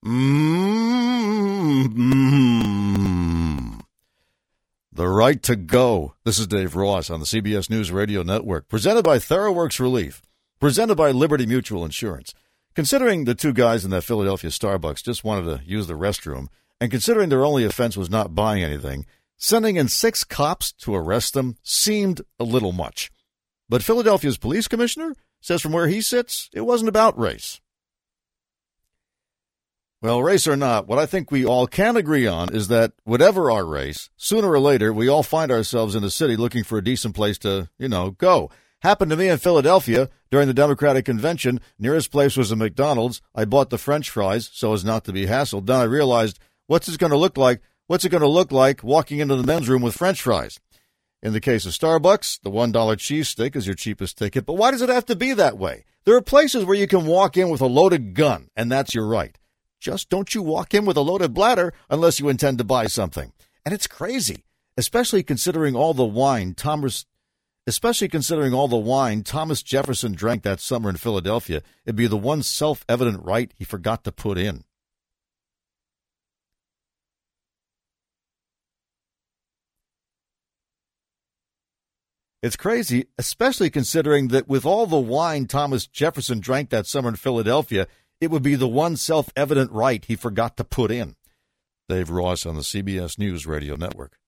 The right to go. This is Dave Ross on the CBS News Radio Network, presented by TheraWorks Relief, presented by Liberty Mutual Insurance. Considering the two guys in that Philadelphia Starbucks just wanted to use the restroom, and considering their only offense was not buying anything, sending in 6 cops to arrest them seemed a little much. But Philadelphia's police commissioner says from where he sits, it wasn't about race. Well, race or not, what I think we all can agree on is that whatever our race, sooner or later, we all find ourselves in the city looking for a decent place to, go. Happened to me in Philadelphia during the Democratic Convention. Nearest place was a McDonald's. I bought the French fries so as not to be hassled. Then I realized, what's it going to look like? What's it going to look like walking into the men's room with French fries? In the case of Starbucks, the $1 cheese steak is your cheapest ticket. But why does it have to be that way? There are places where you can walk in with a loaded gun, and that's your right. Just don't you walk in with a loaded bladder unless you intend to buy something. And it's crazy, especially considering all the wine Thomas Jefferson drank that summer in Philadelphia. It'd be the one self-evident right he forgot to put in. It's crazy, especially considering that with all the wine Thomas Jefferson drank that summer in Philadelphia, it would be the one self-evident right he forgot to put in. Dave Ross on the CBS News Radio Network.